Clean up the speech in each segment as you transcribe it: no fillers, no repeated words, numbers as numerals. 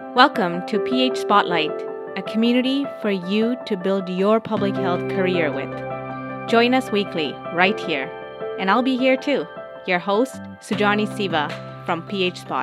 Welcome to PH Spotlight, a community for you to build your public health career with. Join us weekly, right here. And I'll be here too, your host, Sujani Siva from PH Spot.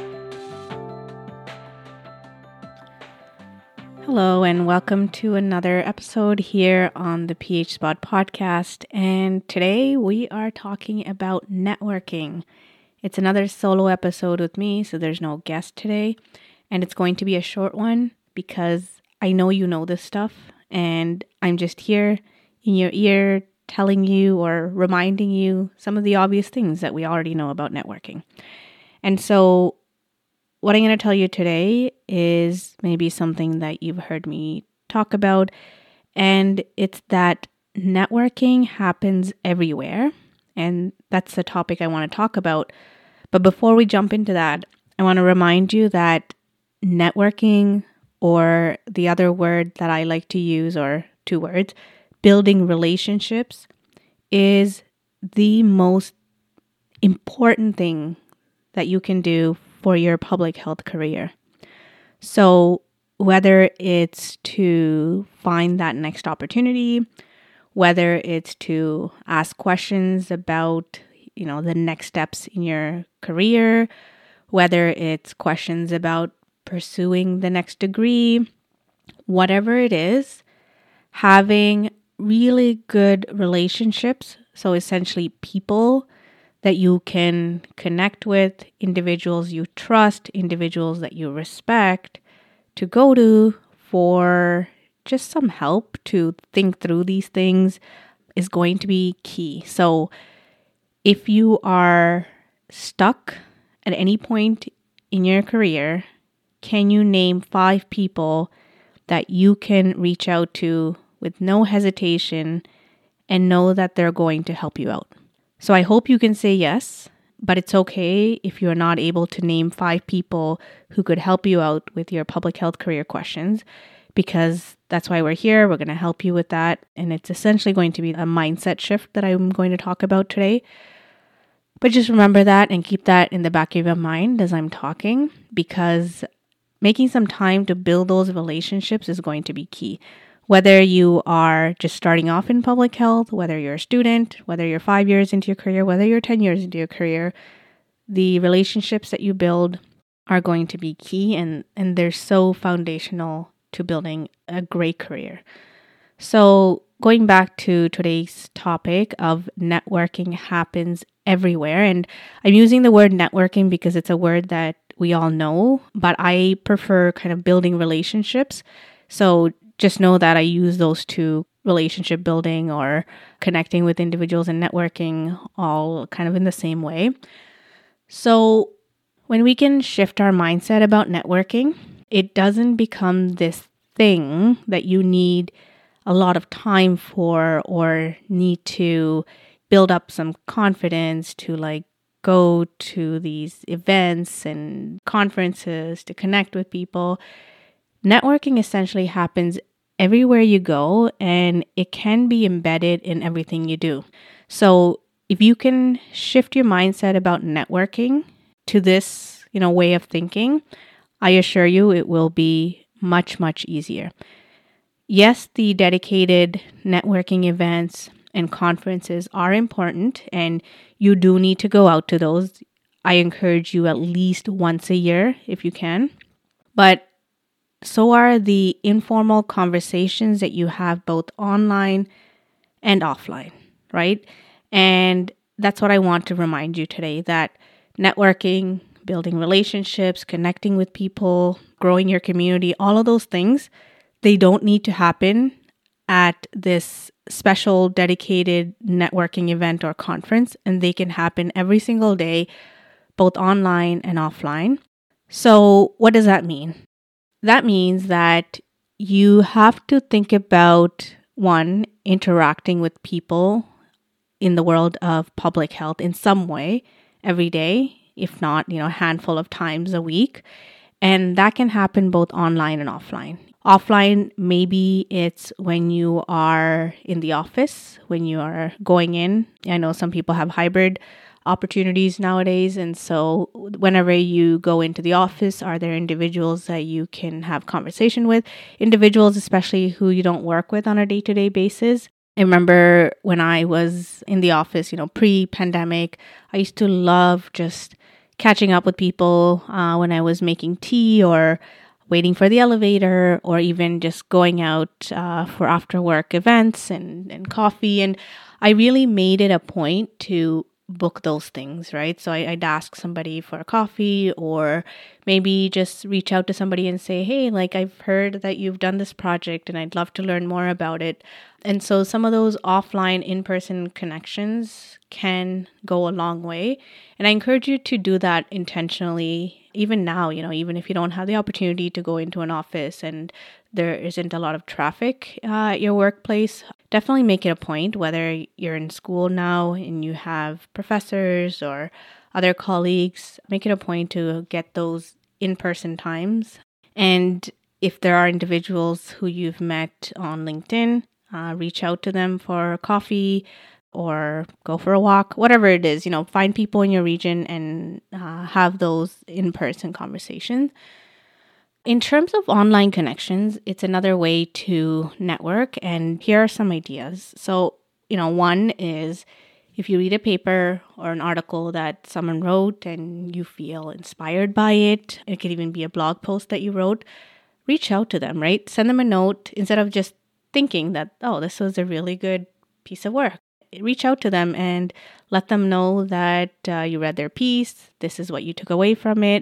Hello, and welcome to another episode here on the PH Spot podcast. And today we are talking about networking. It's another solo episode with me, so there's no guest today. And it's going to be a short one because I know you know this stuff and I'm just here in your ear telling you or reminding you some of the obvious things that we already know about networking. And so what I'm going to tell you today is maybe something that you've heard me talk about, and it's that networking happens everywhere. And that's the topic I want to talk about. But before we jump into that, I want to remind you that networking, or the other word that I like to use, or two words, building relationships, is the most important thing that you can do for your public health career. So whether it's to find that next opportunity, whether it's to ask questions about, the next steps in your career, whether it's questions about pursuing the next degree, whatever it is, having really good relationships, so essentially people that you can connect with, individuals you trust, individuals that you respect, to go to for just some help to think through these things is going to be key. So if you are stuck at any point in your career, can you name 5 people that you can reach out to with no hesitation and know that they're going to help you out? So I hope you can say yes, but it's okay if you're not able to name 5 people who could help you out with your public health career questions, because that's why we're here. We're going to help you with that. And it's essentially going to be a mindset shift that I'm going to talk about today. But just remember that and keep that in the back of your mind as I'm talking, because making some time to build those relationships is going to be key. Whether you are just starting off in public health, whether you're a student, whether you're 5 years into your career, whether you're 10 years into your career, the relationships that you build are going to be key, and they're so foundational to building a great career. So going back to today's topic of networking happens everywhere, and I'm using the word networking because it's a word that we all know, but I prefer kind of building relationships. So just know that I use those two, relationship building or connecting with individuals and networking, all kind of in the same way. So when we can shift our mindset about networking, it doesn't become this thing that you need a lot of time for or need to build up some confidence to go to these events and conferences to connect with people. Networking essentially happens everywhere you go, and it can be embedded in everything you do. So if you can shift your mindset about networking to this, way of thinking, I assure you it will be much, much easier. Yes, the dedicated networking events and conferences are important, and you do need to go out to those. I encourage you at least once a year if you can. But so are the informal conversations that you have both online and offline, right? And that's what I want to remind you today, that networking, building relationships, connecting with people, growing your community, all of those things, they don't need to happen at this special dedicated networking event or conference, and they can happen every single day, both online and offline. So what does that mean? That means that you have to think about, one, interacting with people in the world of public health in some way every day, if not, a handful of times a week. And that can happen both online and offline. Offline, maybe it's when you are in the office, when you are going in. I know some people have hybrid opportunities nowadays. And so whenever you go into the office, are there individuals that you can have conversation with? Individuals, especially who you don't work with on a day-to-day basis. I remember when I was in the office, pre-pandemic, I used to love just catching up with people when I was making tea or waiting for the elevator, or even just going out for after work events and coffee. And I really made it a point to book those things, right? So I'd ask somebody for a coffee, or maybe just reach out to somebody and say, hey, like, I've heard that you've done this project and I'd love to learn more about it. And so some of those offline in-person connections can go a long way. And I encourage you to do that intentionally, even now, even if you don't have the opportunity to go into an office and there isn't a lot of traffic at your workplace. Definitely make it a point, whether you're in school now and you have professors or other colleagues, make it a point to get those in-person times. And if there are individuals who you've met on LinkedIn, reach out to them for coffee or go for a walk, whatever it is, find people in your region and have those in-person conversations. In terms of online connections, it's another way to network, and here are some ideas. So, one is if you read a paper or an article that someone wrote and you feel inspired by it, it could even be a blog post that you wrote, reach out to them, right? Send them a note instead of just thinking that, oh, this was a really good piece of work. Reach out to them and let them know that you read their piece, this is what you took away from it,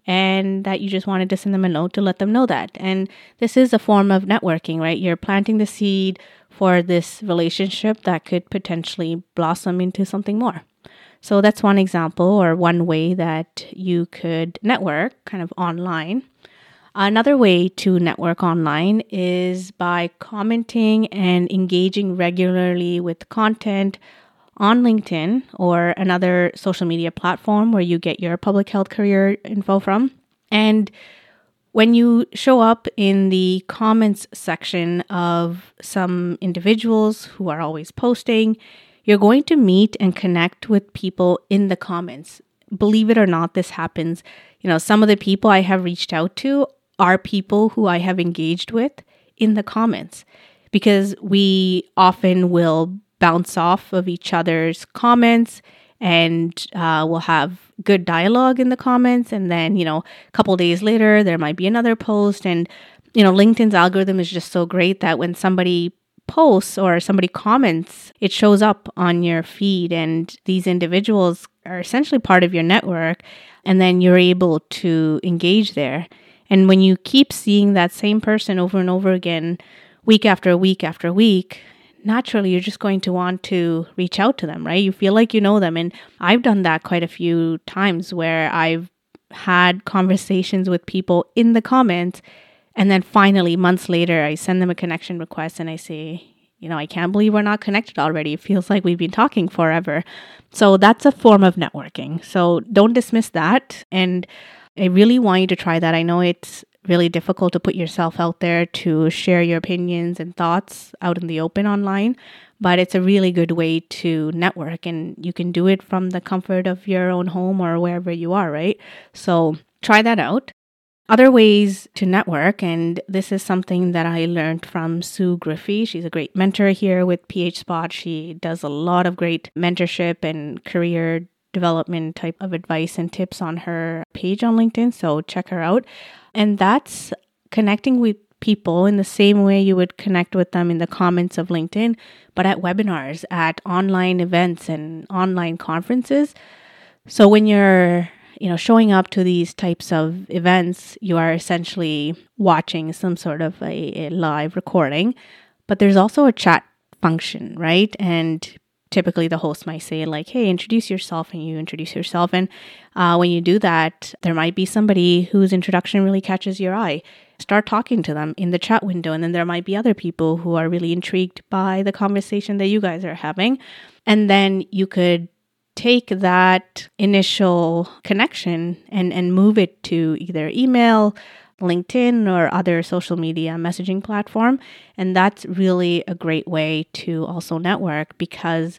and that you just wanted to send them a note to let them know that. And this is a form of networking, right? You're planting the seed for this relationship that could potentially blossom into something more. So that's one example or one way that you could network kind of online. Another way to network online is by commenting and engaging regularly with content on LinkedIn or another social media platform where you get your public health career info from. And when you show up in the comments section of some individuals who are always posting, you're going to meet and connect with people in the comments. Believe it or not, this happens. Some of the people I have reached out to are people who I have engaged with in the comments, because we often will bounce off of each other's comments and we'll have good dialogue in the comments. And then, a couple days later, there might be another post. And, LinkedIn's algorithm is just so great that when somebody posts or somebody comments, it shows up on your feed. And these individuals are essentially part of your network. And then you're able to engage there. And when you keep seeing that same person over and over again, week after week after week, naturally, you're just going to want to reach out to them, right? You feel like you know them. And I've done that quite a few times where I've had conversations with people in the comments. And then finally, months later, I send them a connection request and I say, I can't believe we're not connected already. It feels like we've been talking forever. So that's a form of networking. So don't dismiss that. And I really want you to try that. I know it's really difficult to put yourself out there to share your opinions and thoughts out in the open online, but it's a really good way to network, and you can do it from the comfort of your own home or wherever you are, right? So try that out. Other ways to network, and this is something that I learned from Sue Griffey. She's a great mentor here with PHSpot. She does a lot of great mentorship and career development type of advice and tips on her page on LinkedIn. So check her out. And that's connecting with people in the same way you would connect with them in the comments of LinkedIn, but at webinars, at online events and online conferences. So when you're, showing up to these types of events, you are essentially watching some sort of a live recording, but there's also a chat function, right? And typically the host might say like, hey, introduce yourself, and you introduce yourself. And when you do that, there might be somebody whose introduction really catches your eye. Start talking to them in the chat window. And then there might be other people who are really intrigued by the conversation that you guys are having. And then you could take that initial connection and move it to either email, LinkedIn, or other social media messaging platform. And that's really a great way to also network, because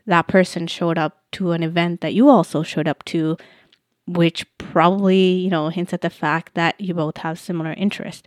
that person showed up to an event that you also showed up to, which probably, hints at the fact that you both have similar interests.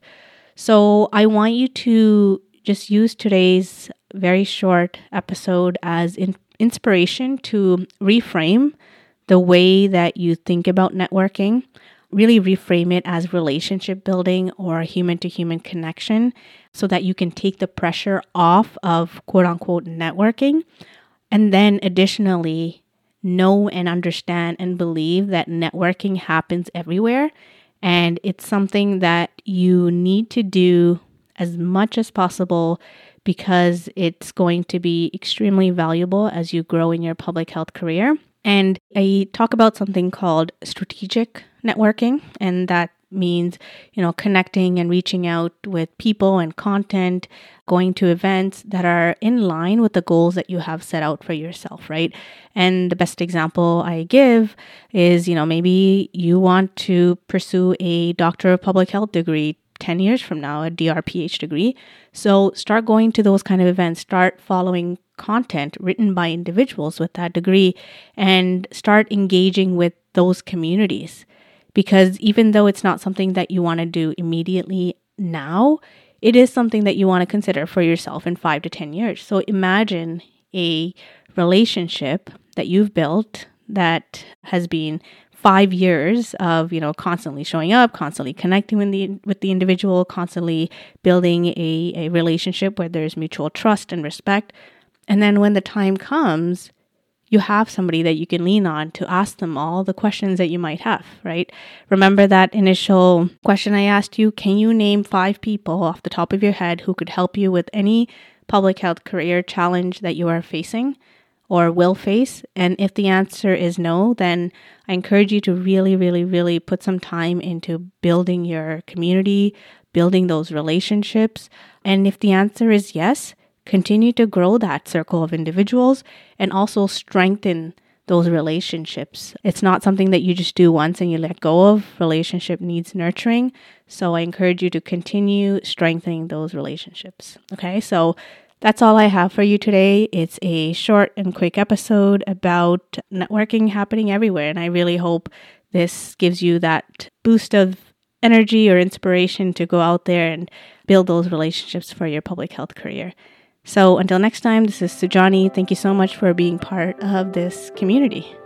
So I want you to just use today's very short episode as inspiration to reframe the way that you think about networking. Really reframe it as relationship building or human-to-human connection so that you can take the pressure off of quote-unquote networking. And then additionally, know and understand and believe that networking happens everywhere. And it's something that you need to do as much as possible because it's going to be extremely valuable as you grow in your public health career. And I talk about something called strategic networking, and that means, connecting and reaching out with people and content, going to events that are in line with the goals that you have set out for yourself, right? And the best example I give is, maybe you want to pursue a Doctor of Public Health degree 10 years from now, a DRPH degree. So start going to those kind of events, start following content written by individuals with that degree, and start engaging with those communities. Because even though it's not something that you want to do immediately now, it is something that you want to consider for yourself in 5 to 10 years. So imagine a relationship that you've built that has been 5 years of, constantly showing up, constantly connecting with the individual, constantly building a relationship where there's mutual trust and respect. And then when the time comes, you have somebody that you can lean on to ask them all the questions that you might have, right? Remember that initial question I asked you? Can you name 5 people off the top of your head who could help you with any public health career challenge that you are facing or will face? And if the answer is no, then I encourage you to really, really, really put some time into building your community, building those relationships. And if the answer is yes, continue to grow that circle of individuals and also strengthen those relationships. It's not something that you just do once and you let go of. Relationship needs nurturing. So I encourage you to continue strengthening those relationships. Okay, so that's all I have for you today. It's a short and quick episode about networking happening everywhere. And I really hope this gives you that boost of energy or inspiration to go out there and build those relationships for your public health career. So until next time, this is Sujani. Thank you so much for being part of this community.